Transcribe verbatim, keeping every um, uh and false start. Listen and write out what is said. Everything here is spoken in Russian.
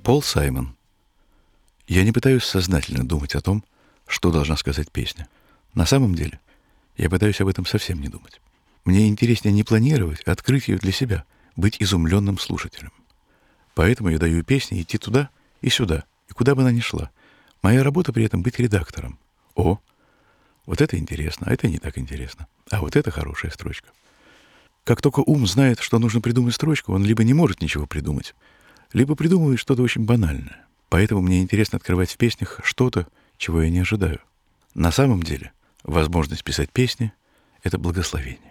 Пол Саймон. Я не пытаюсь сознательно думать о том, что должна сказать песня. На самом деле, я пытаюсь об этом совсем не думать. Мне интереснее не планировать, а открыть ее для себя, быть изумленным слушателем. Поэтому я даю песне идти туда и сюда, и куда бы она ни шла. Моя работа при этом быть редактором. О, вот это интересно, а это не так интересно. А вот это хорошая строчка. Как только ум знает, что нужно придумать строчку, он либо не может ничего придумать, либо придумывает что-то очень банальное. Поэтому мне интересно открывать в песнях что-то, чего я не ожидаю. На самом деле, возможность писать песни — это благословение.